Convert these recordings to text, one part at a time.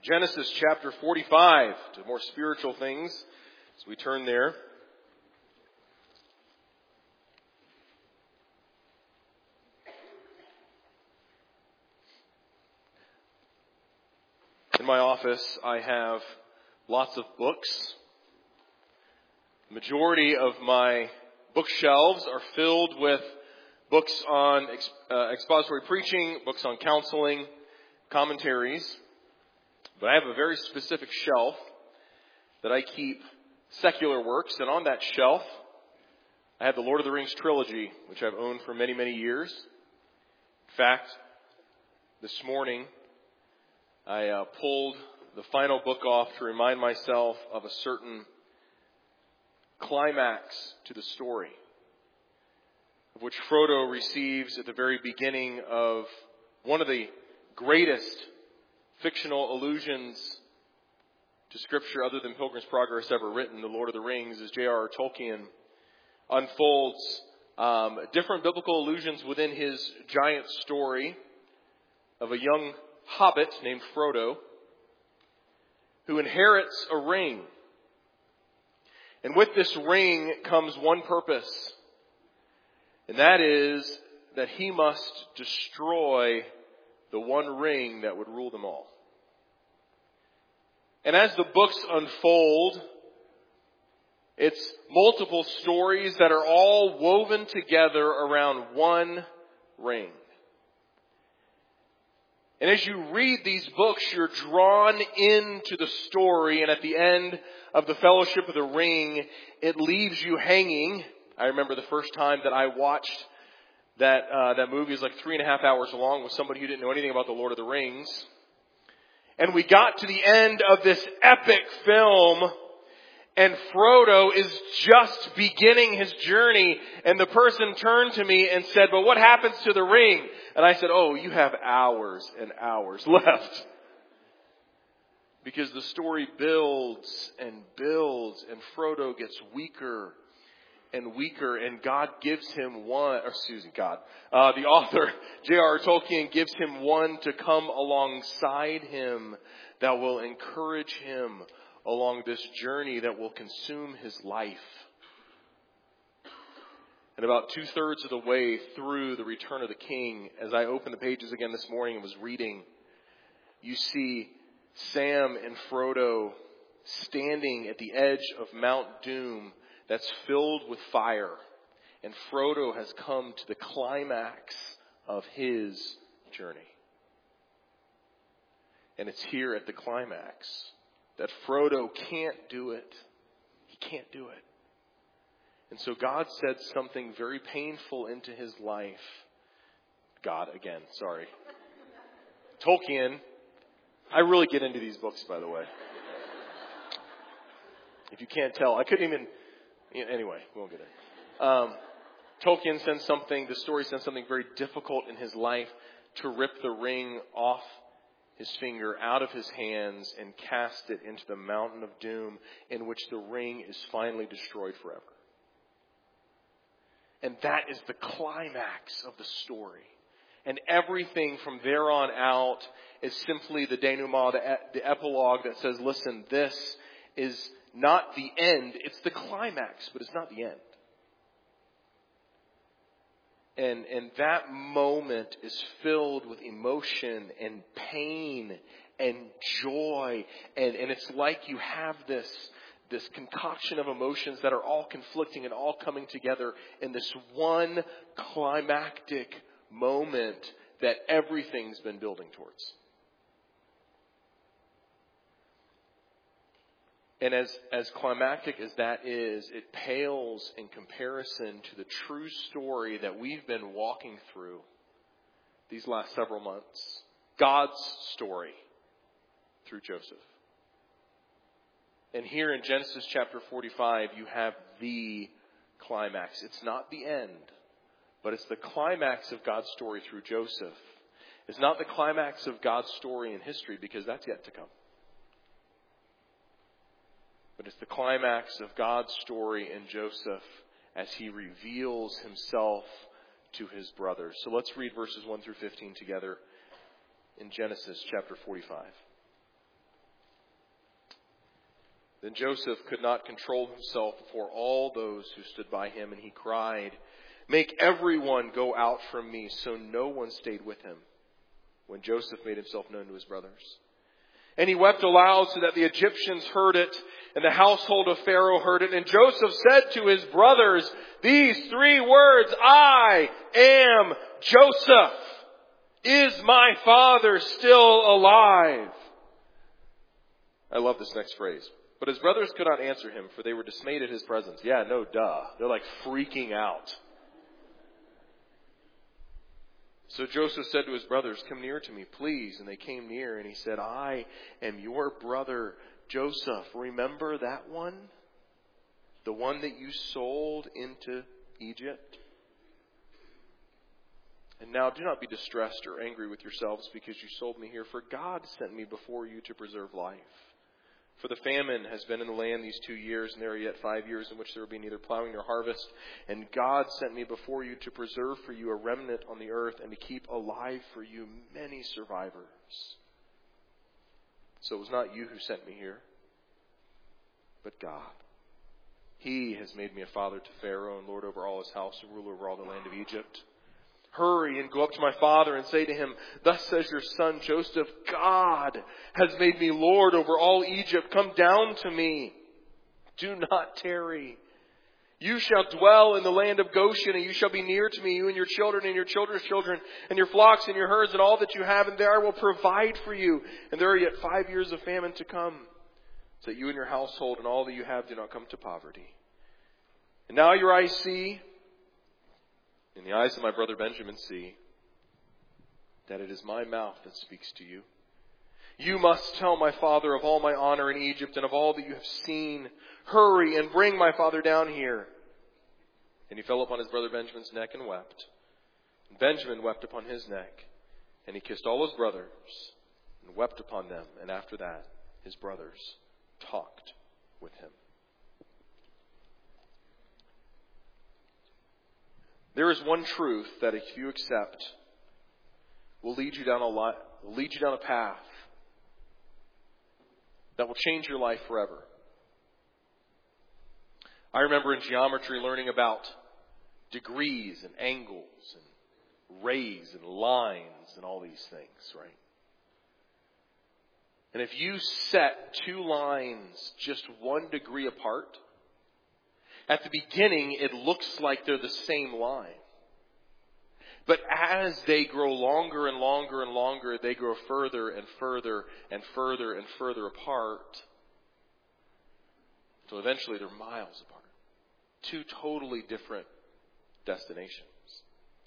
Genesis chapter 45, to more spiritual things as we turn there. In my office, I have lots of books. The majority of my bookshelves are filled with books on expository preaching, books on counseling, commentaries. But I have a very specific shelf that I keep secular works, and on that shelf, I have the Lord of the Rings trilogy, which I've owned for many, many years. In fact, this morning, I pulled the final book off to remind myself of a certain climax to the story, of which Frodo receives at the very beginning of one of the greatest fictional allusions to Scripture other than Pilgrim's Progress ever written, The Lord of the Rings, as J.R.R. Tolkien unfolds different biblical allusions within his giant story of a young hobbit named Frodo who inherits a ring. And with this ring comes one purpose, and that is that he must destroy the one ring that would rule them all. And as the books unfold, it's multiple stories that are all woven together around one ring. And as you read these books, you're drawn into the story, and at the end of the Fellowship of the Ring, it leaves you hanging. I remember the first time that I watched that movie. Is like 3.5 hours long with somebody who didn't know anything about the Lord of the Rings. And we got to the end of this epic film, and Frodo is just beginning his journey, and the person turned to me and said, "But what happens to the ring?" And I said, "Oh, you have hours and hours left." Because the story builds and builds, and Frodo gets weaker and weaker, and God gives him the author, J.R.R. Tolkien, gives him one to come alongside him that will encourage him along this journey that will consume his life. And about 2/3 of the way through The Return of the King, as I opened the pages again this morning and was reading, you see Sam and Frodo standing at the edge of Mount Doom that's filled with fire. And Frodo has come to the climax of his journey. And it's here at the climax that Frodo can't do it. He can't do it. And so God said something very painful into his life. Tolkien. I really get into these books, by the way. If you can't tell, I couldn't even... Anyway, we won't get it. Tolkien the story sends something very difficult in his life to rip the ring off his finger, out of his hands, and cast it into the mountain of doom, in which the ring is finally destroyed forever. And that is the climax of the story. And everything from there on out is simply the denouement, the epilogue that says, listen, this is not the end. It's the climax, but it's not the end. And that moment is filled with emotion and pain and joy. And it's like you have this concoction of emotions that are all conflicting and all coming together in this one climactic moment that everything's been building towards. And as climactic as that is, it pales in comparison to the true story that we've been walking through these last several months. God's story through Joseph. And here in Genesis chapter 45, you have the climax. It's not the end, but it's the climax of God's story through Joseph. It's not the climax of God's story in history, because that's yet to come. But it's the climax of God's story in Joseph as he reveals himself to his brothers. So let's read verses 1 through 15 together in Genesis chapter 45. Then Joseph could not control himself before all those who stood by him, and he cried, "Make everyone go out from me." So no one stayed with him when Joseph made himself known to his brothers. And he wept aloud so that the Egyptians heard it, and the household of Pharaoh heard it. And Joseph said to his brothers these 3 words, "I am Joseph. Is my father still alive?" I love this next phrase. But his brothers could not answer him, for they were dismayed at his presence. Yeah, no duh. They're like freaking out. So Joseph said to his brothers, "Come near to me, please." And they came near, and he said, "I am your brother Joseph. Remember that one? The one that you sold into Egypt? And now do not be distressed or angry with yourselves because you sold me here, for God sent me before you to preserve life. For the famine has been in the land these 2 years, and there are yet 5 years in which there will be neither plowing nor harvest. And God sent me before you to preserve for you a remnant on the earth, and to keep alive for you many survivors. So it was not you who sent me here, but God. He has made me a father to Pharaoh, and lord over all his house, and ruler over all the land of Egypt. Hurry and go up to my father and say to him, 'Thus says your son Joseph, God has made me lord over all Egypt. Come down to me. Do not tarry. You shall dwell in the land of Goshen, and you shall be near to me, you and your children and your children's children, and your flocks and your herds and all that you have, and there I will provide for you. And there are yet 5 years of famine to come, so that you and your household and all that you have do not come to poverty. And now your eyes see, and the eyes of my brother Benjamin see, that it is my mouth that speaks to you. You must tell my father of all my honor in Egypt and of all that you have seen. Hurry and bring my father down here." And he fell upon his brother Benjamin's neck and wept. And Benjamin wept upon his neck, and he kissed all his brothers and wept upon them. And after that, his brothers talked with him. There is one truth that if you accept will lead you down a path that will change your life forever. I remember in geometry learning about degrees and angles and rays and lines and all these things, right? And if you set 2 lines just 1 degree apart, at the beginning, it looks like they're the same line. But as they grow longer and longer and longer, they grow further and further and further and further apart. So eventually they're miles apart. 2 totally different destinations.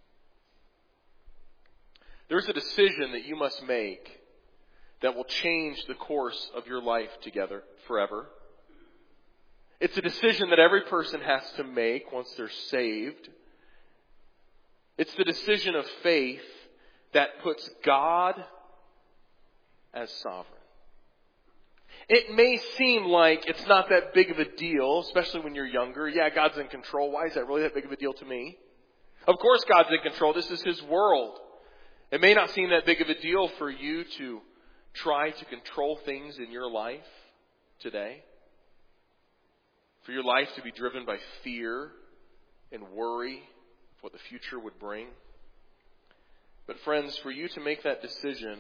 There's a decision that you must make that will change the course of your life together forever. It's a decision that every person has to make once they're saved. It's the decision of faith that puts God as sovereign. It may seem like it's not that big of a deal, especially when you're younger. Yeah, God's in control. Why is that really that big of a deal to me? Of course God's in control. This is His world. It may not seem that big of a deal for you to try to control things in your life today. For your life to be driven by fear and worry of what the future would bring. But friends, for you to make that decision,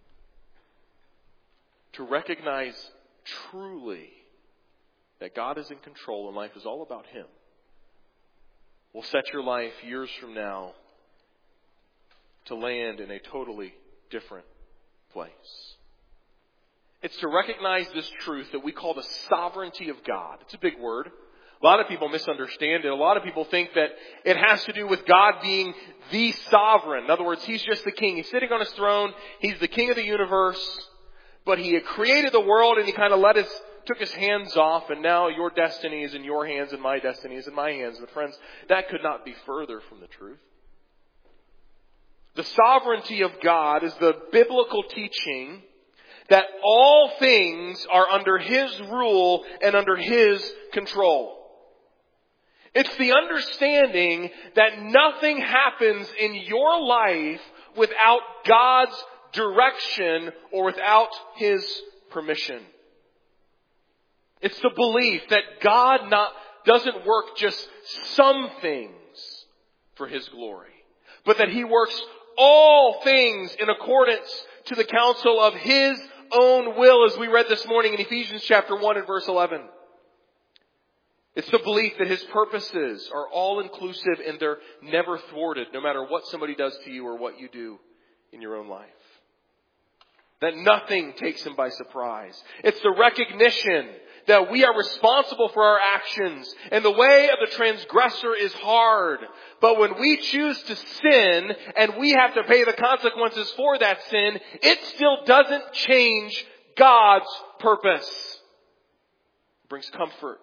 to recognize truly that God is in control and life is all about Him, will set your life years from now to land in a totally different place. It's to recognize this truth that we call the sovereignty of God. It's a big word. A lot of people misunderstand it. A lot of people think that it has to do with God being the sovereign. In other words, He's just the king. He's sitting on His throne. He's the king of the universe. But He had created the world and He kind of took His hands off, and now your destiny is in your hands and my destiny is in my hands. But friends, that could not be further from the truth. The sovereignty of God is the biblical teaching that all things are under His rule and under His control. It's the understanding that nothing happens in your life without God's direction or without His permission. It's the belief that God doesn't work just some things for His glory, but that He works all things in accordance to the counsel of His own will, as we read this morning in Ephesians chapter 1 and verse 11. It's the belief that His purposes are all inclusive and they're never thwarted, no matter what somebody does to you or what you do in your own life. That nothing takes Him by surprise. It's the recognition that we are responsible for our actions, and the way of the transgressor is hard. But when we choose to sin and we have to pay the consequences for that sin, it still doesn't change God's purpose. It brings comfort.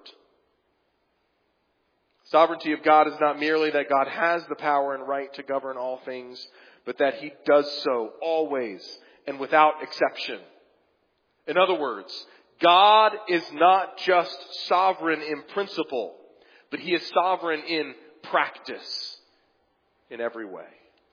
Sovereignty of God is not merely that God has the power and right to govern all things, but that He does so always and without exception. In other words, God is not just sovereign in principle, but He is sovereign in practice in every way.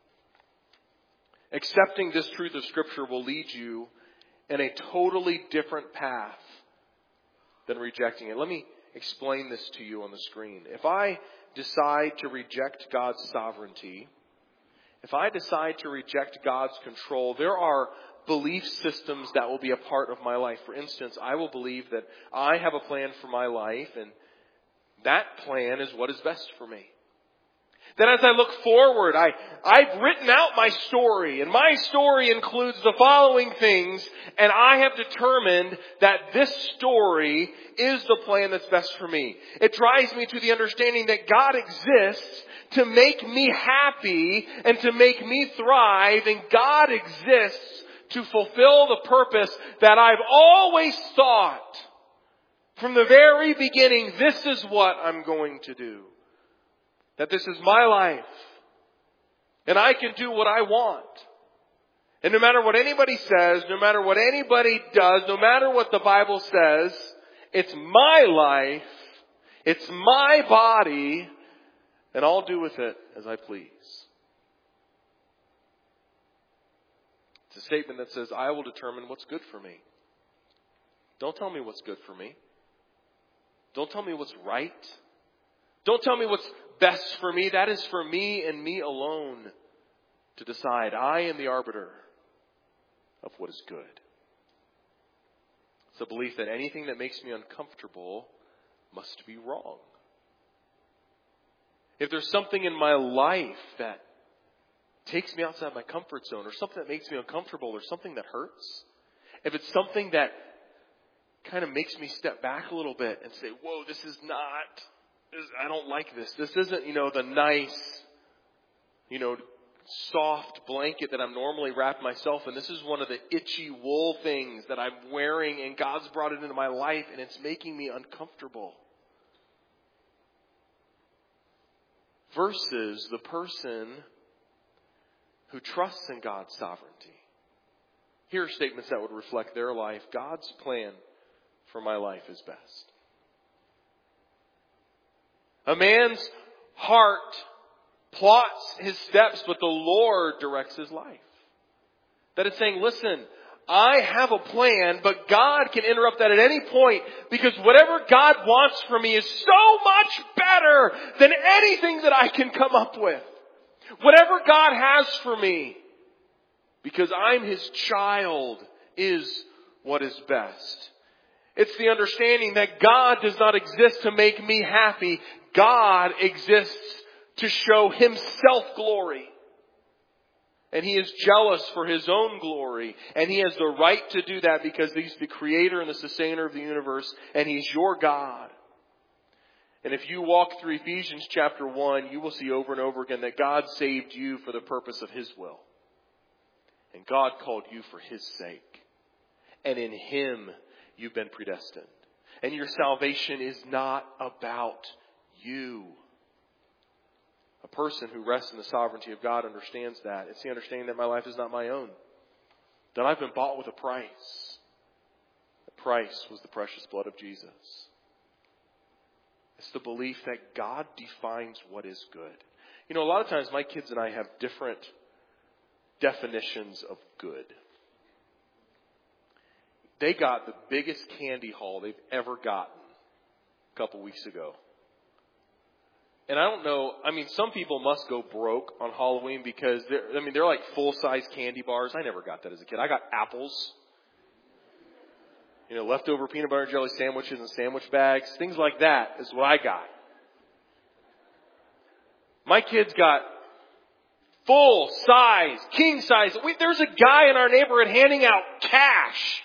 Accepting this truth of Scripture will lead you in a totally different path than rejecting it. Let me explain this to you on the screen. If I decide to reject God's sovereignty, if I decide to reject God's control, there are belief systems that will be a part of my life. For instance, I will believe that I have a plan for my life, and that plan is what is best for me. Then as I look forward, I've written out my story, and my story includes the following things, and I have determined that this story is the plan that's best for me. It drives me to the understanding that God exists to make me happy and to make me thrive, and God exists to fulfill the purpose that I've always thought from the very beginning, this is what I'm going to do. That this is my life. And I can do what I want. And no matter what anybody says, no matter what anybody does, no matter what the Bible says, it's my life, it's my body, and I'll do with it as I please. It's a statement that says, I will determine what's good for me. Don't tell me what's good for me. Don't tell me what's right. Don't tell me what's best for me. That is for me and me alone to decide. I am the arbiter of what is good. It's a belief that anything that makes me uncomfortable must be wrong. If there's something in my life that takes me outside my comfort zone, or something that makes me uncomfortable, or something that hurts, if it's something that kind of makes me step back a little bit and say, whoa, I don't like this. This isn't, the nice, soft blanket that I'm normally wrapped myself in. This is one of the itchy wool things that I'm wearing, and God's brought it into my life, and it's making me uncomfortable. Versus the person who trusts in God's sovereignty. Here are statements that would reflect their life. God's plan for my life is best. A man's heart plots his steps, but the Lord directs his life. That it's saying, listen, I have a plan, but God can interrupt that at any point, because whatever God wants for me is so much better than anything that I can come up with. Whatever God has for me, because I'm His child, is what is best. It's the understanding that God does not exist to make me happy. God exists to show Himself glory. And He is jealous for His own glory. And He has the right to do that because He's the creator and the sustainer of the universe. And He's your God. And if you walk through Ephesians chapter 1, you will see over and over again that God saved you for the purpose of His will. And God called you for His sake. And in Him, you've been predestined. And your salvation is not about you. A person who rests in the sovereignty of God understands that. It's the understanding that my life is not my own. That I've been bought with a price. The price was the precious blood of Jesus. It's the belief that God defines what is good. A lot of times my kids and I have different definitions of good. They got the biggest candy haul they've ever gotten a couple weeks ago. And I don't know, some people must go broke on Halloween because they're like full-size candy bars. I never got that as a kid. I got apples. Leftover peanut butter and jelly sandwiches and sandwich bags. Things like that is what I got. My kids got full-size, king-size. There's a guy in our neighborhood handing out cash.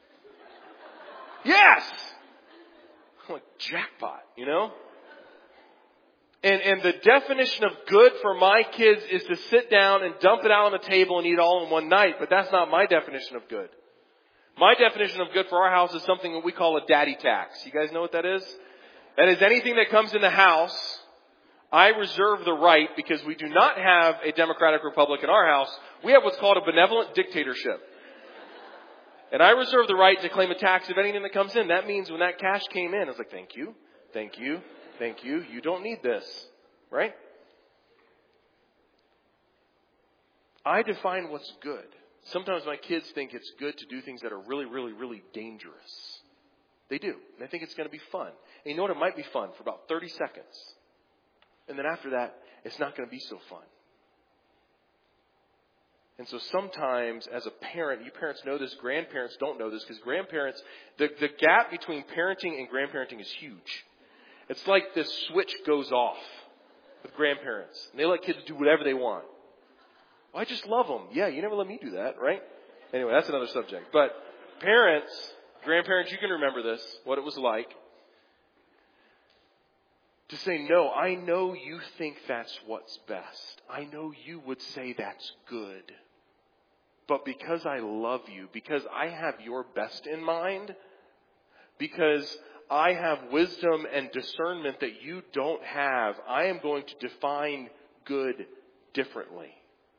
Yes! I'm like, jackpot, And the definition of good for my kids is to sit down and dump it out on the table and eat all in one night. But that's not my definition of good. My definition of good for our house is something that we call a daddy tax. You guys know what that is? That is anything that comes in the house, I reserve the right, because we do not have a democratic republic in our house. We have what's called a benevolent dictatorship. And I reserve the right to claim a tax of anything that comes in. That means when that cash came in, I was like, thank you, thank you, thank you. You don't need this, right? I define what's good. Sometimes my kids think it's good to do things that are really, really, really dangerous. They do. And they think it's going to be fun. And you know what? It might be fun for about 30 seconds. And then after that, it's not going to be so fun. And so sometimes as a parent, you parents know this, grandparents don't know this, because grandparents, the gap between parenting and grandparenting is huge. It's like this switch goes off with grandparents. And they let kids do whatever they want. Well, I just love them. Yeah, you never let me do that, right? Anyway, that's another subject. But parents, grandparents, you can remember this, what it was like. To say, no, I know you think that's what's best. I know you would say that's good. But because I love you, because I have your best in mind, because I have wisdom and discernment that you don't have, I am going to define good differently.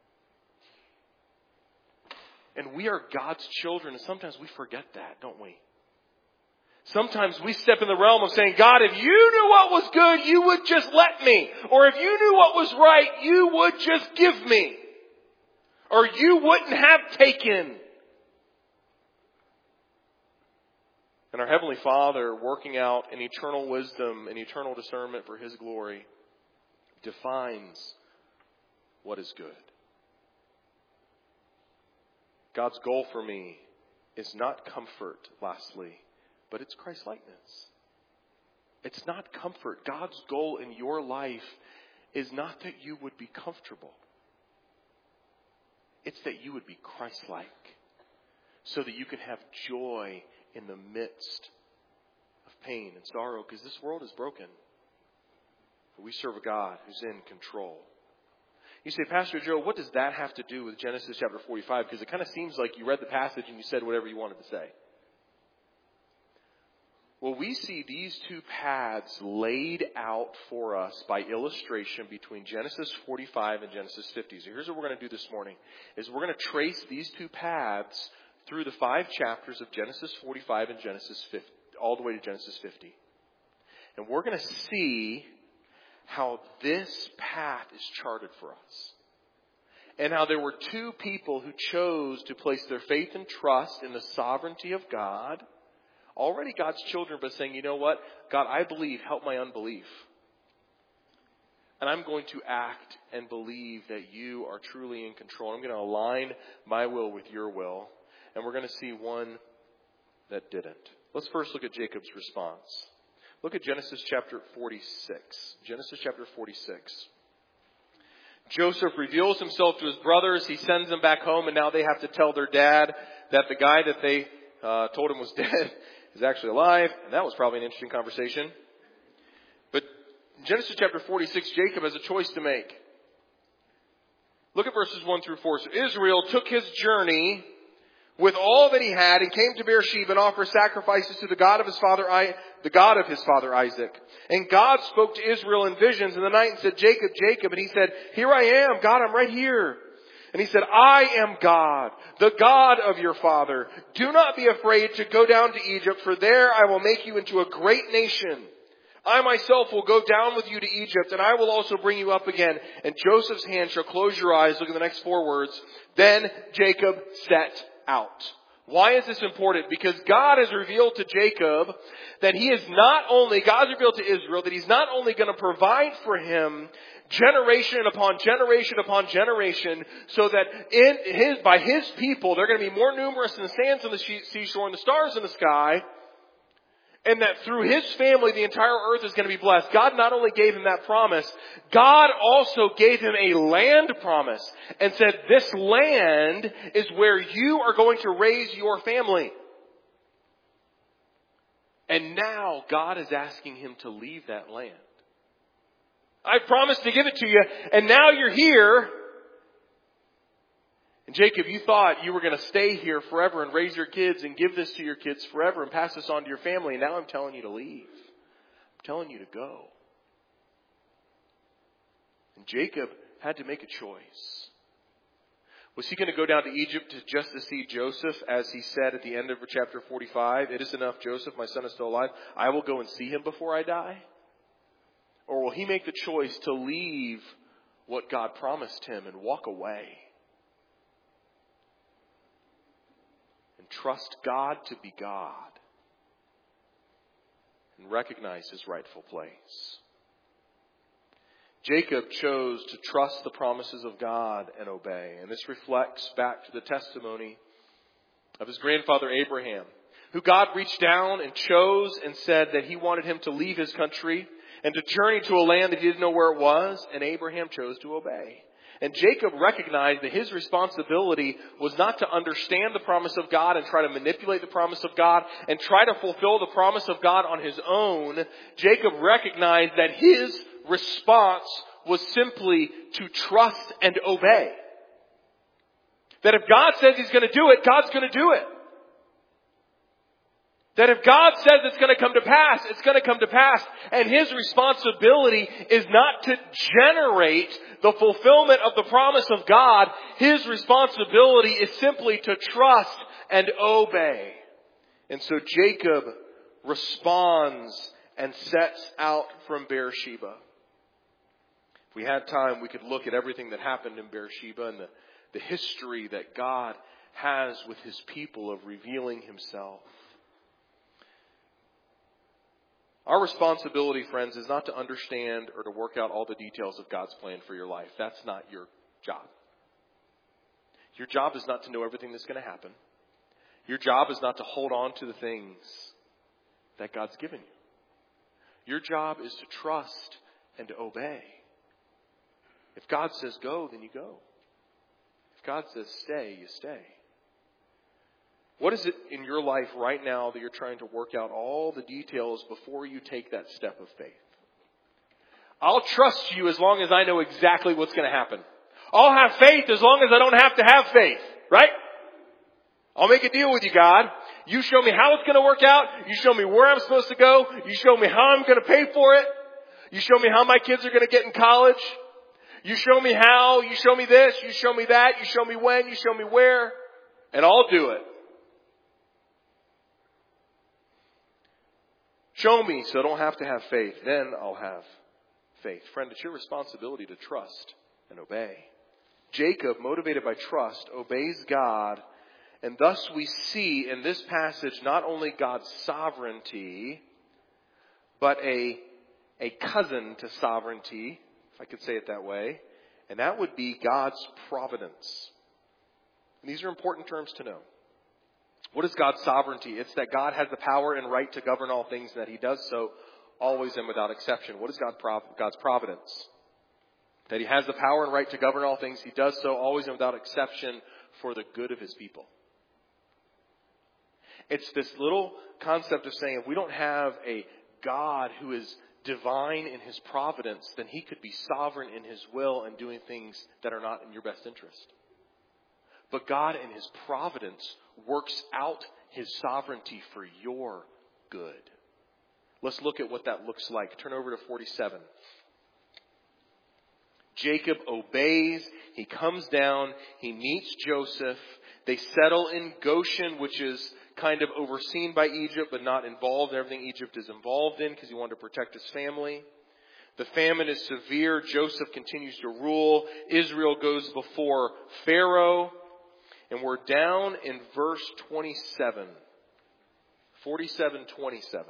And we are God's children, and sometimes we forget that, don't we? Sometimes we step in the realm of saying, God, if you knew what was good, you would just let me. Or if you knew what was right, you would just give me. Or you wouldn't have taken. And our Heavenly Father, working out in eternal wisdom and eternal discernment for His glory, defines what is good. God's goal for me is not comfort, lastly, but it's Christ-likeness. It's not comfort. God's goal in your life is not that you would be comfortable. It's that you would be Christ-like, so that you can have joy in the midst of pain and sorrow, because this world is broken. But we serve a God who's in control. You say, Pastor Joe, what does that have to do with Genesis chapter 45? Because it kind of seems like you read the passage and you said whatever you wanted to say. Well, we see these two paths laid out for us by illustration between Genesis 45 and Genesis 50. So here's what we're going to do this morning, is we're going to trace these two paths through the 5 chapters of Genesis 45 and Genesis 50, all the way to Genesis 50. And we're going to see how this path is charted for us. And how there were two people who chose to place their faith and trust in the sovereignty of God. Already God's children, but saying, you know what? God, I believe, help my unbelief. And I'm going to act and believe that you are truly in control. I'm going to align my will with your will. And we're going to see one that didn't. Let's first look at Jacob's response. Look at Genesis chapter 46. Genesis chapter 46. Joseph reveals himself to his brothers. He sends them back home, and now they have to tell their dad that the guy that they told him was dead is actually alive. And that was probably an interesting conversation. But Genesis chapter 46, Jacob has a choice to make. Look at verses 1 through 4. So Israel took his journey with all that he had and came to Beersheba and offered sacrifices to the God of his father Isaac. And God spoke to Israel in visions in the night and said, Jacob, Jacob. And he said, here I am. God, I'm right here. And he said, I am God, the God of your father. Do not be afraid to go down to Egypt, for there I will make you into a great nation. I myself will go down with you to Egypt, and I will also bring you up again. And Joseph's hand shall close your eyes. Look at the next 4 words. Then Jacob set out. Why is this important? Because God has revealed to Jacob that God's revealed to Israel that He's not only going to provide for him generation upon generation upon generation, so that by His people, they're going to be more numerous than the sands on the seashore and the stars in the sky, and that through his family, the entire earth is going to be blessed. God not only gave him that promise, God also gave him a land promise and said, this land is where you are going to raise your family. And now God is asking him to leave that land. I promised to give it to you, and now you're here. And Jacob, you thought you were going to stay here forever and raise your kids and give this to your kids forever and pass this on to your family. And now I'm telling you to leave. I'm telling you to go. And Jacob had to make a choice. Was he going to go down to Egypt just to see Joseph, as he said at the end of chapter 45, "It is enough, Joseph, my son is still alive. I will go and see him before I die"? Or will he make the choice to leave what God promised him and walk away? Trust God to be God and recognize his rightful place. Jacob chose to trust the promises of God and obey. And this reflects back to the testimony of his grandfather Abraham, who God reached down and chose and said that he wanted him to leave his country and to journey to a land that he didn't know where it was. And Abraham chose to obey. And Jacob recognized that his responsibility was not to understand the promise of God and try to manipulate the promise of God and try to fulfill the promise of God on his own. Jacob recognized that his response was simply to trust and obey. That if God says He's going to do it, God's going to do it. That if God says it's going to come to pass, it's going to come to pass. And his responsibility is not to generate the fulfillment of the promise of God. His responsibility is simply to trust and obey. And so Jacob responds and sets out from Beersheba. If we had time, we could look at everything that happened in Beersheba and the history that God has with His people of revealing Himself. Our responsibility, friends, is not to understand or to work out all the details of God's plan for your life. That's not your job. Your job is not to know everything that's going to happen. Your job is not to hold on to the things that God's given you. Your job is to trust and to obey. If God says go, then you go. If God says stay, you stay. What is it in your life right now that you're trying to work out all the details before you take that step of faith? I'll trust you as long as I know exactly what's going to happen. I'll have faith as long as I don't have to have faith, right? I'll make a deal with you, God. You show me how it's going to work out. You show me where I'm supposed to go. You show me how I'm going to pay for it. You show me how my kids are going to get in college. You show me how. You show me this. You show me that. You show me when. You show me where. And I'll do it. Show me so I don't have to have faith. Then I'll have faith. Friend, it's your responsibility to trust and obey. Jacob, motivated by trust, obeys God. And thus we see in this passage not only God's sovereignty, but a cousin to sovereignty, if I could say it that way. And that would be God's providence. And these are important terms to know. What is God's sovereignty? It's that God has the power and right to govern all things, and that He does so always and without exception. What is God's providence? That He has the power and right to govern all things. He does so always and without exception for the good of His people. It's this little concept of saying if we don't have a God who is divine in His providence, then He could be sovereign in His will and doing things that are not in your best interest. But God in His providence works out His sovereignty for your good. Let's look at what that looks like. Turn over to 47. Jacob obeys. He comes down. He meets Joseph. They settle in Goshen, which is kind of overseen by Egypt, but not involved in everything Egypt is involved in because he wanted to protect his family. The famine is severe. Joseph continues to rule. Israel goes before Pharaoh. And we're down in verse 27. 47:27.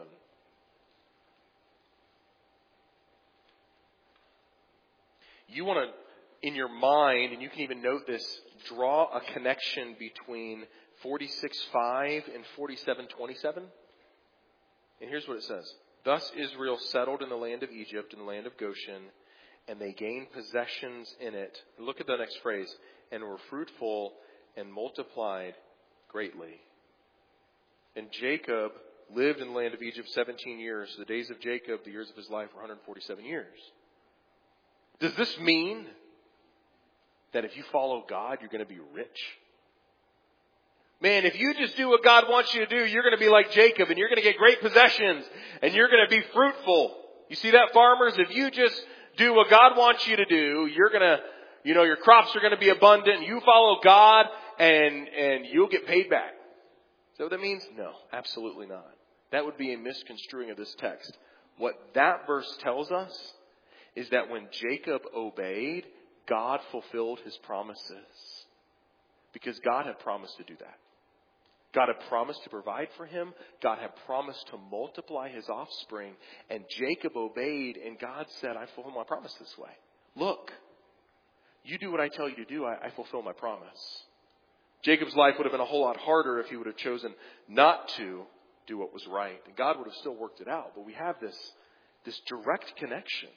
You want to, in your mind, and you can even note this, draw a connection between 46:5 and 47:27. And here's what it says. Thus Israel settled in the land of Egypt and the land of Goshen, and they gained possessions in it. Look at the next phrase. And were fruitful and multiplied greatly. And Jacob lived in the land of Egypt 17 years. The days of Jacob, the years of his life, were 147 years. Does this mean that if you follow God, you're going to be rich? Man, if you just do what God wants you to do, you're going to be like Jacob, and you're going to get great possessions, and you're going to be fruitful. You see that, farmers? If you just do what God wants you to do, you're going to, your crops are going to be abundant. You follow God, and you'll get paid back. Is that what that means? No, absolutely not. That would be a misconstruing of this text. What that verse tells us is that when Jacob obeyed, God fulfilled his promises. Because God had promised to do that. God had promised to provide for him. God had promised to multiply his offspring. And Jacob obeyed, and God said, I fulfill my promise this way. Look, you do what I tell you to do, I fulfill my promise. Jacob's life would have been a whole lot harder if he would have chosen not to do what was right. And God would have still worked it out. But we have this direct connection.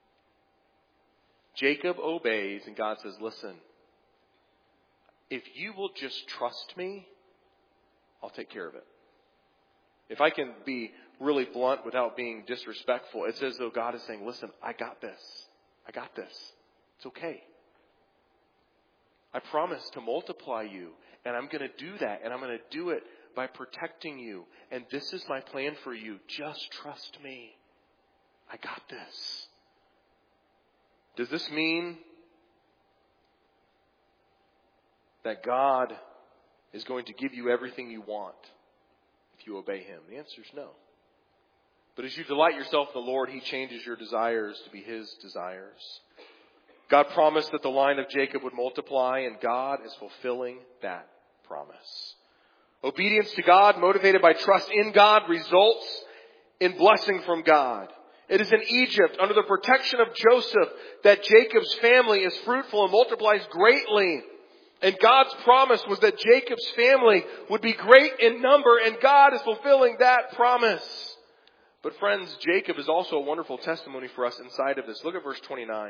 Jacob obeys, and God says, listen, if you will just trust me, I'll take care of it. If I can be really blunt without being disrespectful, it's as though God is saying, listen, I got this. I got this. It's okay. I promise to multiply you, and I'm going to do that, and I'm going to do it by protecting you. And this is my plan for you. Just trust me. I got this. Does this mean that God is going to give you everything you want if you obey him? The answer is no. But as you delight yourself in the Lord, he changes your desires to be his desires. God promised that the line of Jacob would multiply, and God is fulfilling that promise. Obedience to God, motivated by trust in God, results in blessing from God. It is in Egypt, under the protection of Joseph, that Jacob's family is fruitful and multiplies greatly. And God's promise was that Jacob's family would be great in number, and God is fulfilling that promise. But friends, Jacob is also a wonderful testimony for us inside of this. Look at verse 29.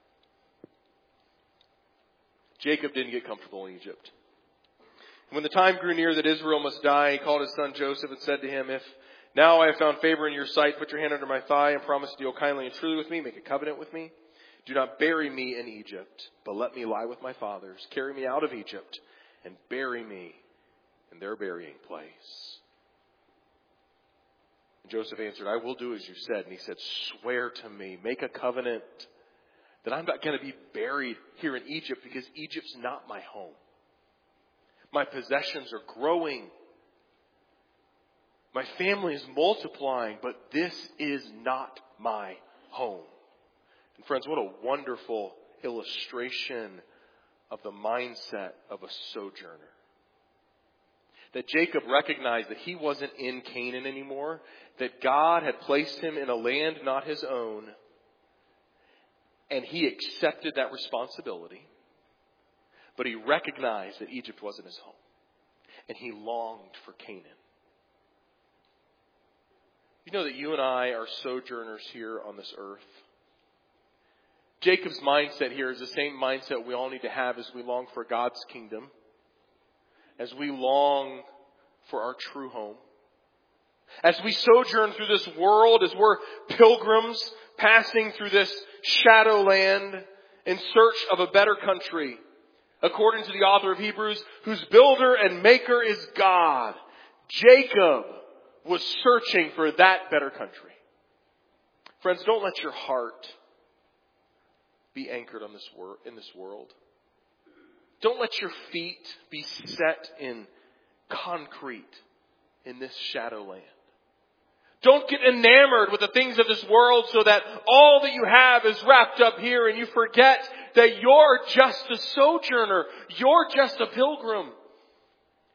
Jacob didn't get comfortable in Egypt. When the time grew near that Israel must die, he called his son Joseph and said to him, if now I have found favor in your sight, put your hand under my thigh and promise to deal kindly and truly with me, make a covenant with me. Do not bury me in Egypt, but let me lie with my fathers. Carry me out of Egypt and bury me in their burying place. And Joseph answered, I will do as you said. And he said, swear to me, make a covenant that I'm not going to be buried here in Egypt, because Egypt's not my home. My possessions are growing. My family is multiplying, but this is not my home. And friends, what a wonderful illustration of the mindset of a sojourner. That Jacob recognized that he wasn't in Canaan anymore, that God had placed him in a land not his own, and he accepted that responsibility. But he recognized that Egypt wasn't his home, and he longed for Canaan. You know that you and I are sojourners here on this earth. Jacob's mindset here is the same mindset we all need to have as we long for God's kingdom, as we long for our true home. As we sojourn through this world, as we're pilgrims passing through this shadow land in search of a better country, according to the author of Hebrews, whose builder and maker is God, Jacob was searching for that better country. Friends, don't let your heart be anchored on in this world. Don't let your feet be set in concrete in this shadow land. Don't get enamored with the things of this world so that all that you have is wrapped up here, and you forget that you're just a sojourner. You're just a pilgrim.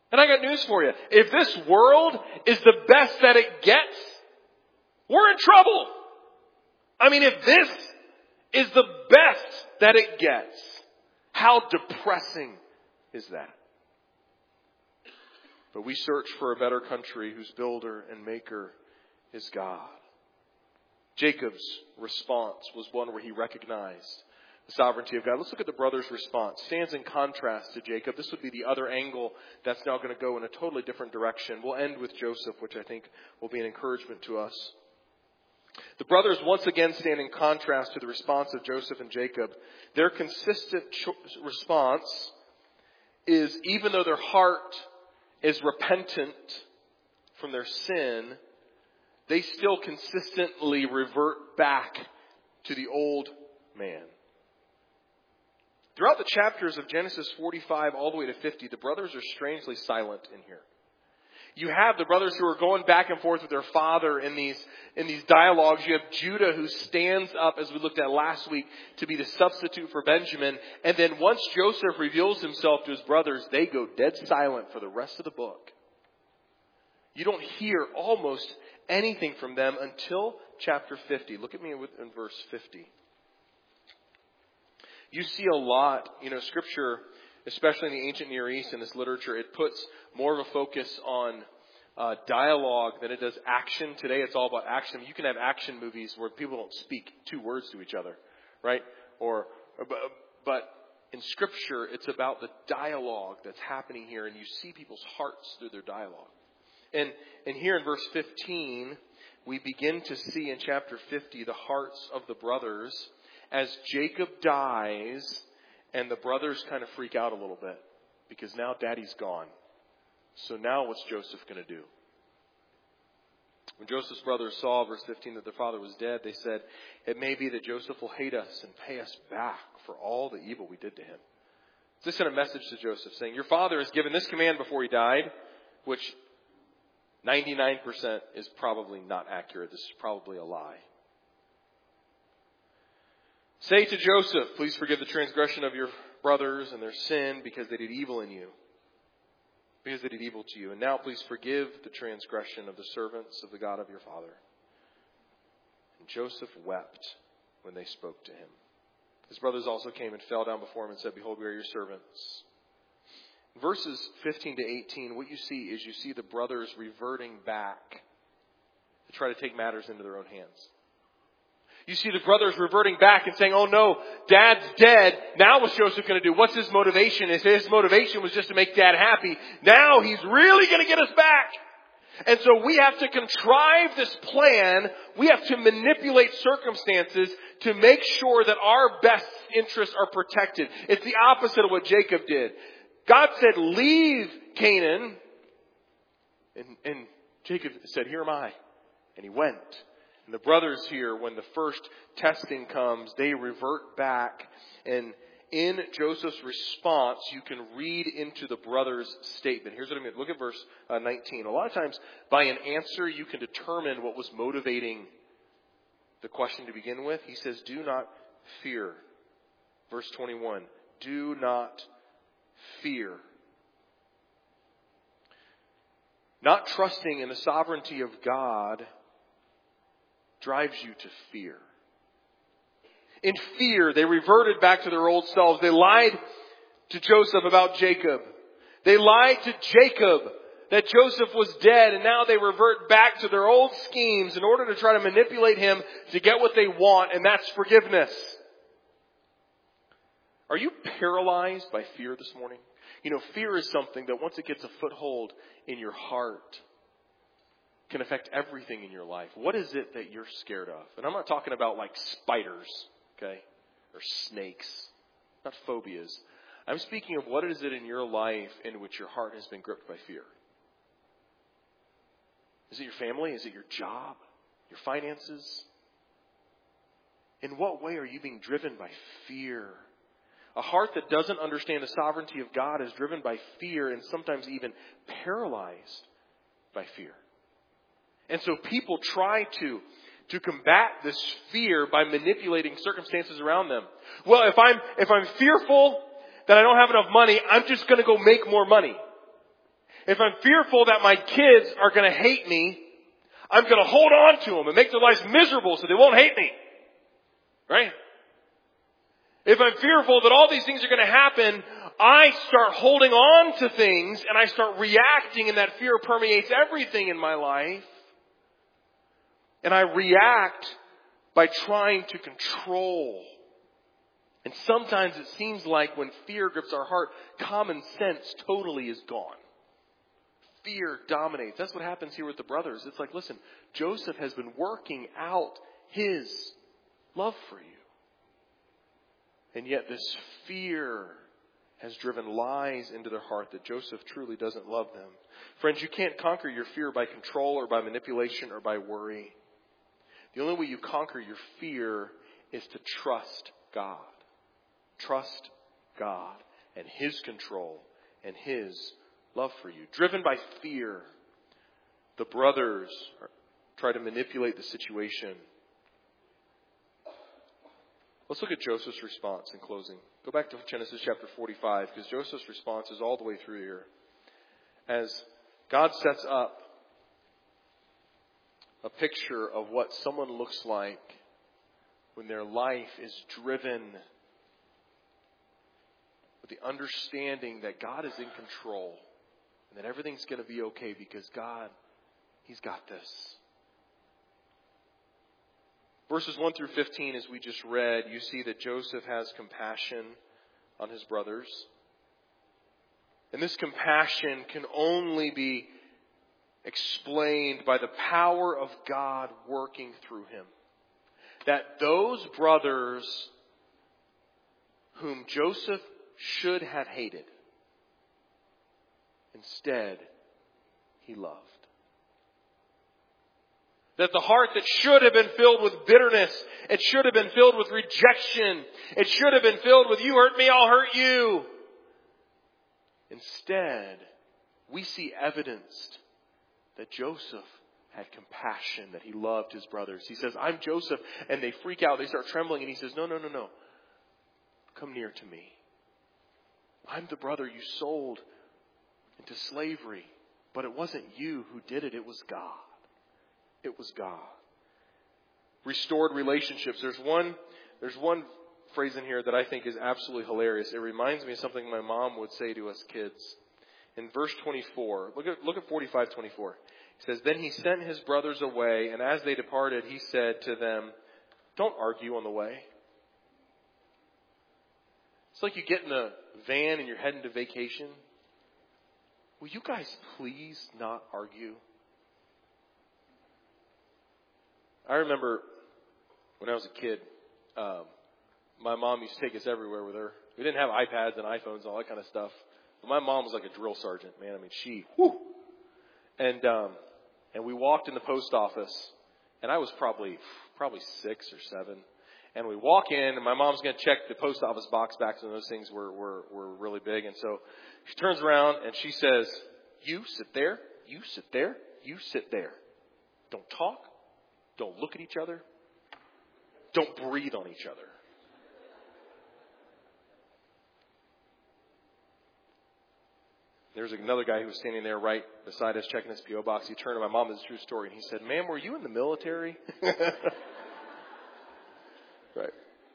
And I got news for you. If this world is the best that it gets, we're in trouble. I mean, if this is the best that it gets, how depressing is that? But we search for a better country whose builder and maker is God. Jacob's response was one where he recognized the sovereignty of God. Let's look at the brother's response. Stands in contrast to Jacob. This would be the other angle that's now going to go in a totally different direction. We'll end with Joseph, which I think will be an encouragement to us. The brothers once again stand in contrast to the response of Joseph and Jacob. Their consistent response is, even though their heart is repentant from their sin, they still consistently revert back to the old man. Throughout the chapters of Genesis 45 all the way to 50, the brothers are strangely silent in here. You have the brothers who are going back and forth with their father in these dialogues. You have Judah who stands up, as we looked at last week, to be the substitute for Benjamin. And then once Joseph reveals himself to his brothers, they go dead silent for the rest of the book. You don't hear almost anything from them until chapter 50. Look at me in verse 50. You see a lot, Scripture, especially in the ancient Near East and this literature, it puts more of a focus on dialogue than it does action. Today it's all about action. You can have action movies where people don't speak two words to each other, right? But in Scripture, it's about the dialogue that's happening here, and you see people's hearts through their dialogue. And here in verse 15, we begin to see in chapter 50 the hearts of the brothers as Jacob dies, and the brothers kind of freak out a little bit because now daddy's gone. So now what's Joseph going to do? When Joseph's brothers saw, verse 15, that their father was dead, they said, it may be that Joseph will hate us and pay us back for all the evil we did to him. So they sent a message to Joseph saying, your father has given this command before he died, which 99% is probably not accurate. This is probably a lie. Say to Joseph, please forgive the transgression of your brothers and their sin because they did evil in you. Because they did evil to you. And now please forgive the transgression of the servants of the God of your father. And Joseph wept when they spoke to him. His brothers also came and fell down before him and said, behold, we are your servants. In verses 15 to 18, what you see is you see the brothers reverting back to try to take matters into their own hands. You see the brothers reverting back and saying, oh no, dad's dead. Now what's Joseph going to do? What's his motivation? If his motivation was just to make dad happy, now he's really going to get us back. And so we have to contrive this plan. We have to manipulate circumstances to make sure that our best interests are protected. It's the opposite of what Jacob did. God said, leave Canaan. And Jacob said, here am I. And he went. And the brothers here, when the first testing comes, they revert back. And in Joseph's response, you can read into the brothers' statement. Here's what I mean. Look at verse 19. A lot of times, by an answer, you can determine what was motivating the question to begin with. He says, do not fear. Verse 21. Do not fear. Not trusting in the sovereignty of God drives you to fear. In fear, they reverted back to their old selves. They lied to Joseph about Jacob. They lied to Jacob that Joseph was dead, and now they revert back to their old schemes in order to try to manipulate him to get what they want, and that's forgiveness. Are you paralyzed by fear this morning? Fear is something that once it gets a foothold in your heart, can affect everything in your life. What is it that you're scared of? And I'm not talking about like spiders, okay? Or snakes. Not phobias. I'm speaking of what is it in your life in which your heart has been gripped by fear? Is it your family? Is it your job? Your finances? In what way are you being driven by fear? A heart that doesn't understand the sovereignty of God is driven by fear and sometimes even paralyzed by fear. And so people try to combat this fear by manipulating circumstances around them. Well, if I'm fearful that I don't have enough money, I'm just going to go make more money. If I'm fearful that my kids are going to hate me, I'm going to hold on to them and make their lives miserable so they won't hate me. Right? If I'm fearful that all these things are going to happen, I start holding on to things and I start reacting, and that fear permeates everything in my life. And I react by trying to control. And sometimes it seems like when fear grips our heart, common sense totally is gone. Fear dominates. That's what happens here with the brothers. It's like, listen, Joseph has been working out his love for you. And yet this fear has driven lies into their heart that Joseph truly doesn't love them. Friends, you can't conquer your fear by control or by manipulation or by worry. The only way you conquer your fear is to trust God. Trust God and His control and His love for you. Driven by fear, the brothers try to manipulate the situation. Let's look at Joseph's response in closing. Go back to Genesis chapter 45, because Joseph's response is all the way through here. As God sets up a picture of what someone looks like when their life is driven with the understanding that God is in control and that everything's going to be okay because God, He's got this. Verses 1 through 15, as we just read, you see that Joseph has compassion on his brothers. And this compassion can only be explained by the power of God working through him. That those brothers whom Joseph should have hated, instead, he loved. That the heart that should have been filled with bitterness, it should have been filled with rejection, it should have been filled with, you hurt me, I'll hurt you. Instead, we see evidenced that Joseph had compassion, that he loved his brothers. He says, I'm Joseph, and they freak out, they start trembling, and he says, no. Come near to me. I'm the brother you sold into slavery, but it wasn't you who did it, it was God. It was God. Restored relationships. There's one phrase in here that I think is absolutely hilarious. It reminds me of something my mom would say to us kids. In verse 24, look at 45:24. He says, Then he sent his brothers away, and as they departed, he said to them, Don't argue on the way. It's like you get in a van and you're heading to vacation. Will you guys please not argue? I remember when I was a kid, my mom used to take us everywhere with her. We didn't have iPads and iPhones and all that kind of stuff. But my mom was like a drill sergeant, man. I mean, And we walked in the post office, and I was probably 6 or 7. And we walk in, and my mom's going to check the post office box back when those things were really big. And so she turns around, and she says, You sit there, you sit there, you sit there. Don't talk. Don't look at each other. Don't breathe on each other. There's another guy who was standing there right beside us checking his P.O. box. He turned to my mom, it's a true story, and he said, Ma'am, were you in the military? Right.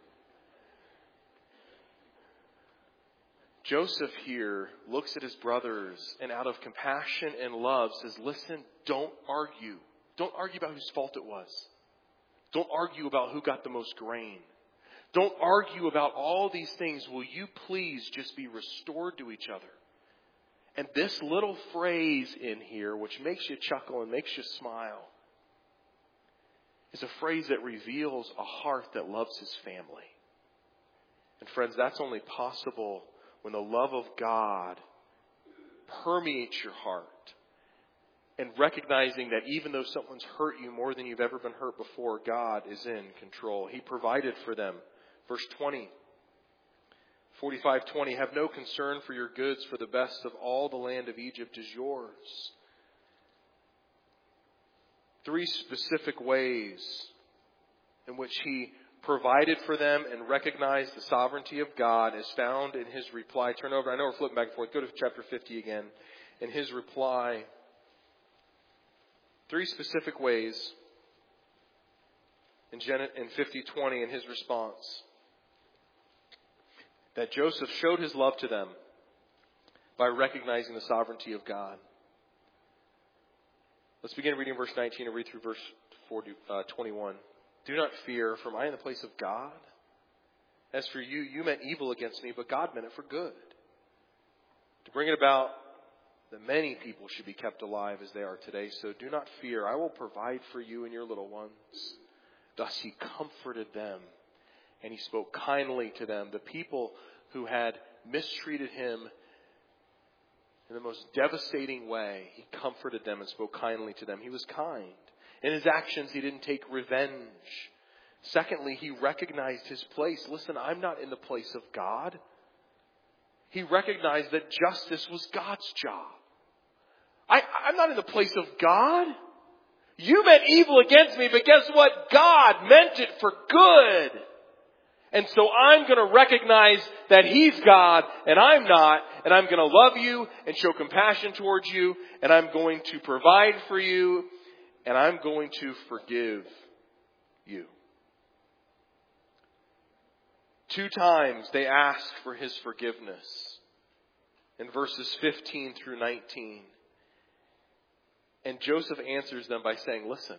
Joseph here looks at his brothers and out of compassion and love says, Listen, don't argue. Don't argue about whose fault it was. Don't argue about who got the most grain. Don't argue about all these things. Will you please just be restored to each other? And this little phrase in here, which makes you chuckle and makes you smile, is a phrase that reveals a heart that loves his family. And friends, that's only possible when the love of God permeates your heart. And recognizing that even though someone's hurt you more than you've ever been hurt before, God is in control. He provided for them. Verse 20. 45:20, have no concern for your goods, for the best of all the land of Egypt is yours. 3 specific ways in which he provided for them and recognized the sovereignty of God is found in his reply. Turn over. I know we're flipping back and forth. Go to chapter 50 again. in his reply 3 specific ways in 50:20 in his response that Joseph showed his love to them by recognizing the sovereignty of God. Let's begin reading verse 19 and read through verse 21. Do not fear, for I am in the place of God. As for you, you meant evil against me, but God meant it for good, to bring it about that many people should be kept alive as they are today. So do not fear. I will provide for you and your little ones. Thus he comforted them, and he spoke kindly to them. The people who had mistreated him in the most devastating way, he comforted them and spoke kindly to them. He was kind. In his actions, he didn't take revenge. Secondly, he recognized his place. Listen, I'm not in the place of God. He recognized that justice was God's job. I'm not in the place of God. You meant evil against me, but guess what? God meant it for good. And so I'm going to recognize that He's God and I'm not, and I'm going to love you and show compassion towards you, and I'm going to provide for you, and I'm going to forgive you. 2 times they ask for His forgiveness in verses 15 through 19. And Joseph answers them by saying, listen,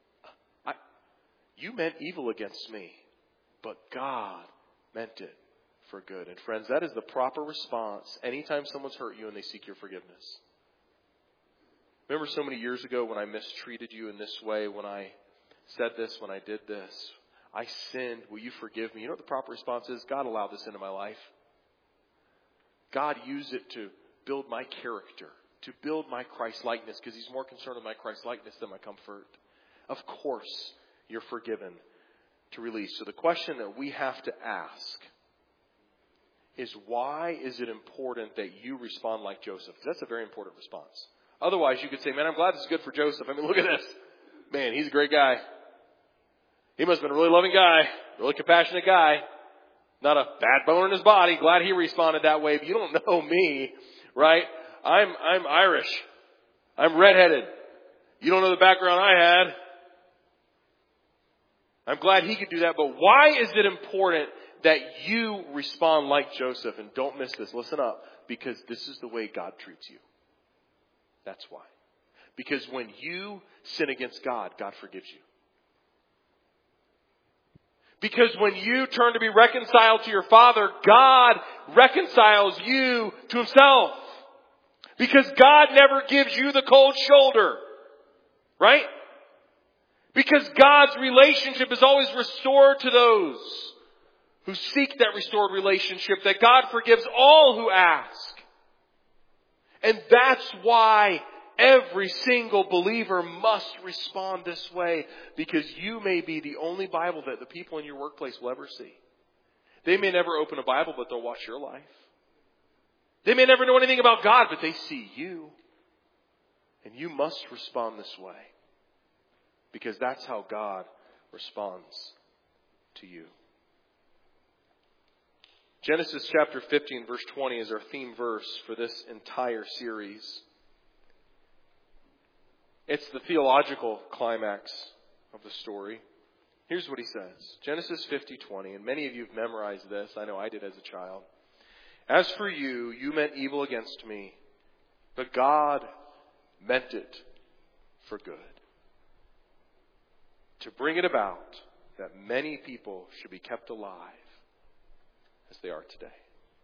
you meant evil against me, but God meant it for good. And friends, that is the proper response anytime someone's hurt you and they seek your forgiveness. Remember so many years ago when I mistreated you in this way, when I said this, when I did this, I sinned, will you forgive me? You know what the proper response is? God allowed this into my life. God used it to build my character, to build my Christ-likeness, because He's more concerned with my Christ-likeness than my comfort. Of course, you're forgiven to release. So the question that we have to ask is, why is it important that you respond like Joseph? Because that's a very important response. Otherwise, you could say, man, I'm glad this is good for Joseph. I mean, look at this. Man, he's a great guy. He must have been a really loving guy, really compassionate guy. Not a bad bone in his body. Glad he responded that way. But you don't know me, right? I'm Irish. I'm redheaded. You don't know the background I had. I'm glad he could do that. But why is it important that you respond like Joseph? And don't miss this. Listen up. Because this is the way God treats you. That's why. Because when you sin against God, God forgives you. Because when you turn to be reconciled to your Father, God reconciles you to Himself. Because God never gives you the cold shoulder. Right? Because God's relationship is always restored to those who seek that restored relationship. That God forgives all who ask. And that's why every single believer must respond this way, because you may be the only Bible that the people in your workplace will ever see. They may never open a Bible, but they'll watch your life. They may never know anything about God, but they see you. And you must respond this way, because that's how God responds to you. Genesis chapter 15, verse 20 is our theme verse for this entire series. It's the theological climax of the story. Here's what he says. Genesis 50:20, and many of you have memorized this. I know I did as a child. As for you, you meant evil against me, but God meant it for good, to bring it about that many people should be kept alive as they are today.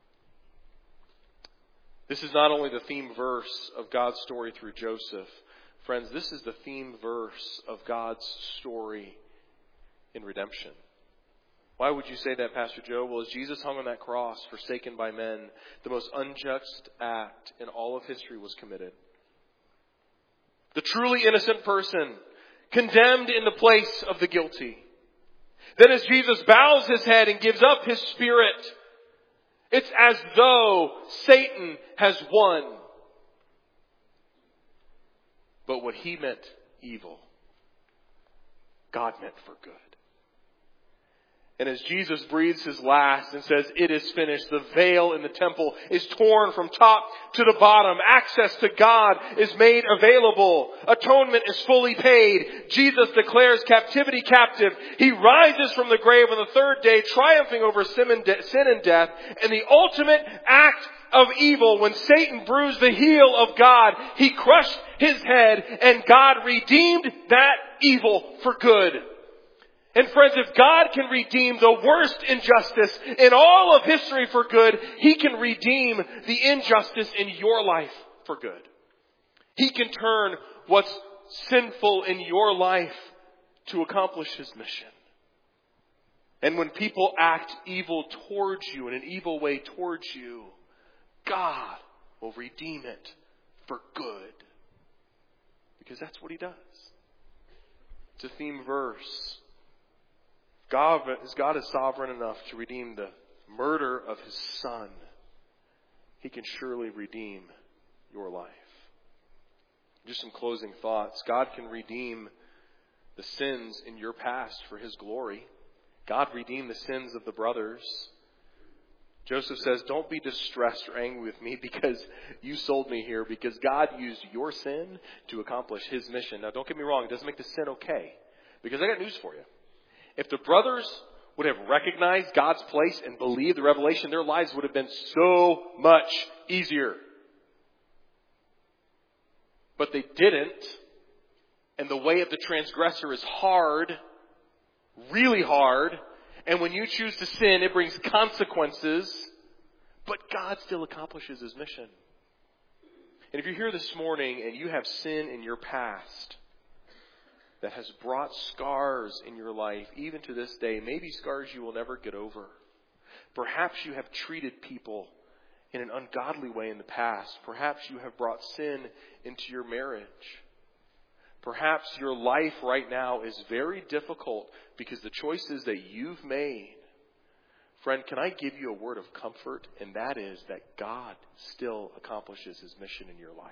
This is not only the theme verse of God's story through Joseph. Friends, this is the theme verse of God's story in redemption. Why would you say that, Pastor Joe? Well, as Jesus hung on that cross, forsaken by men, the most unjust act in all of history was committed. The truly innocent person, condemned in the place of the guilty. Then as Jesus bows His head and gives up His spirit, it's as though Satan has won. But what he meant evil, God meant for good. And as Jesus breathes his last and says, "It is finished," the veil in the temple is torn from top to the bottom. Access to God is made available. Atonement is fully paid. Jesus declares captivity captive. He rises from the grave on the third day, triumphing over sin and death. And the ultimate act of evil, when Satan bruised the heel of God, he crushed his head, and God redeemed that evil for good. And friends, if God can redeem the worst injustice in all of history for good, He can redeem the injustice in your life for good. He can turn what's sinful in your life to accomplish His mission. And when people act evil towards you, in an evil way towards you, God will redeem it for good. Because that's what He does. It's a theme verse. God is sovereign enough to redeem the murder of His Son. He can surely redeem your life. Just some closing thoughts. God can redeem the sins in your past for His glory. God redeemed the sins of the brothers. Joseph says, "Don't be distressed or angry with me because you sold me here, because God used your sin to accomplish His mission." Now, don't get me wrong. It doesn't make the sin okay. Because I got news for you. If the brothers would have recognized God's place and believed the revelation, their lives would have been so much easier. But they didn't. And the way of the transgressor is hard, really hard. And when you choose to sin, it brings consequences. But God still accomplishes His mission. And if you're here this morning and you have sin in your past that has brought scars in your life, even to this day, maybe scars you will never get over. Perhaps you have treated people in an ungodly way in the past. Perhaps you have brought sin into your marriage. Perhaps your life right now is very difficult because the choices that you've made. Friend, can I give you a word of comfort? And that is that God still accomplishes His mission in your life.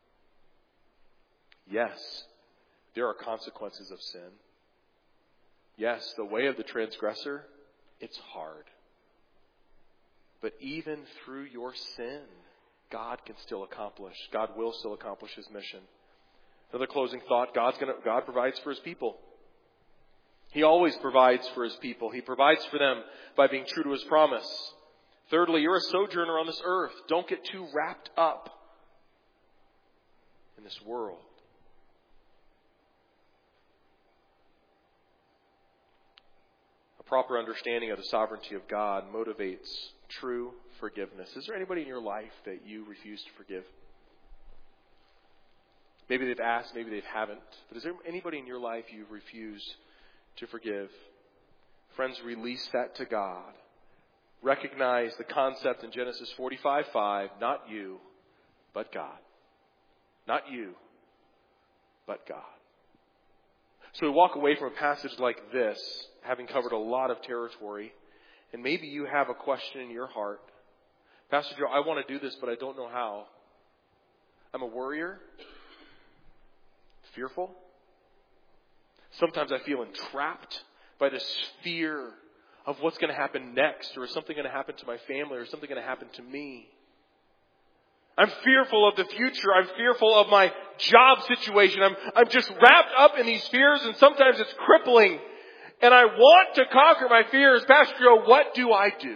Yes, there are consequences of sin. Yes, the way of the transgressor, it's hard. But even through your sin, God will still accomplish His mission. Another closing thought, God provides for His people. He always provides for His people. He provides for them by being true to His promise. Thirdly, you're a sojourner on this earth. Don't get too wrapped up in this world. Proper understanding of the sovereignty of God motivates true forgiveness. Is there anybody in your life that you refuse to forgive? Maybe they've asked, maybe they haven't. But is there anybody in your life you refuse to forgive? Friends, release that to God. Recognize the concept in Genesis 45:5, not you, but God. Not you, but God. So we walk away from a passage like this, having covered a lot of territory, and maybe you have a question in your heart. Pastor Joe, I want to do this, but I don't know how. I'm a worrier, fearful. Sometimes I feel entrapped by this fear of what's going to happen next, or is something going to happen to my family, or is something going to happen to me. I'm fearful of the future. I'm fearful of my job situation. I'm just wrapped up in these fears, and sometimes it's crippling. And I want to conquer my fears. Pastor Joe, what do I do?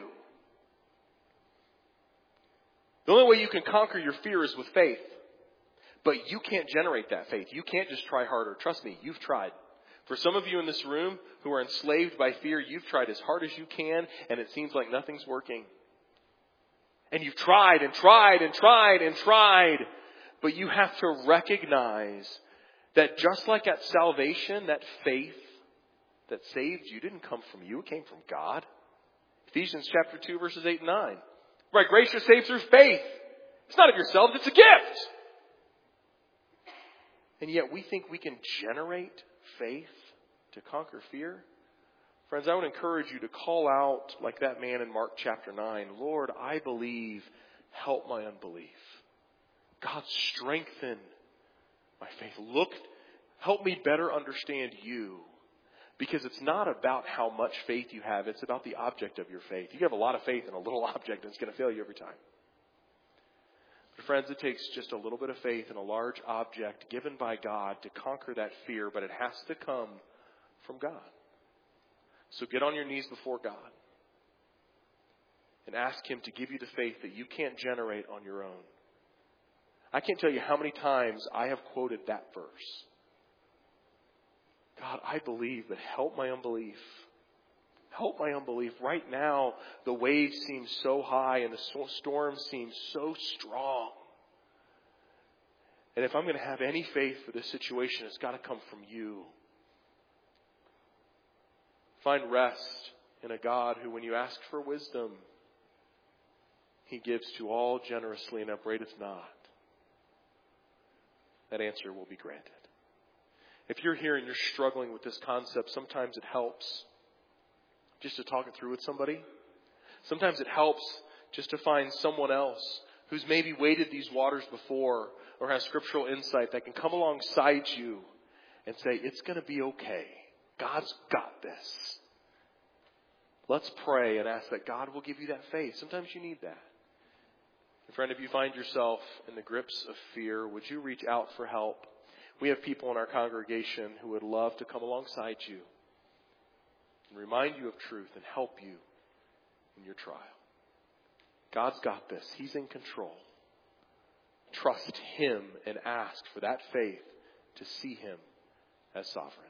The only way you can conquer your fear is with faith. But you can't generate that faith. You can't just try harder. Trust me, you've tried. For some of you in this room who are enslaved by fear, you've tried as hard as you can, and it seems like nothing's working. And you've tried and tried and tried and tried. But you have to recognize that just like at salvation, that faith that saved you didn't come from you. It came from God. Ephesians chapter 2, verses 8 and 9. By grace you're saved through faith. It's not of yourselves, it's a gift. And yet we think we can generate faith to conquer fear. Friends, I would encourage you to call out like that man in Mark chapter 9. Lord, I believe. Help my unbelief. God, strengthen my faith. Help me better understand you. Because it's not about how much faith you have. It's about the object of your faith. You have a lot of faith in a little object, and it's going to fail you every time. But friends, it takes just a little bit of faith in a large object given by God to conquer that fear, but it has to come from God. So get on your knees before God and ask Him to give you the faith that you can't generate on your own. I can't tell you how many times I have quoted that verse. God, I believe, but help my unbelief. Help my unbelief. Right now, the waves seem so high and the storm seems so strong. And if I'm going to have any faith for this situation, it's got to come from you. Find rest in a God who, when you ask for wisdom, He gives to all generously and upbraideth not. That answer will be granted. If you're here and you're struggling with this concept, sometimes it helps just to talk it through with somebody. Sometimes it helps just to find someone else who's maybe waded these waters before or has scriptural insight that can come alongside you and say, it's going to be okay. God's got this. Let's pray and ask that God will give you that faith. Sometimes you need that. And friend, if you find yourself in the grips of fear, would you reach out for help? We have people in our congregation who would love to come alongside you and remind you of truth and help you in your trial. God's got this. He's in control. Trust Him and ask for that faith to see Him as sovereign.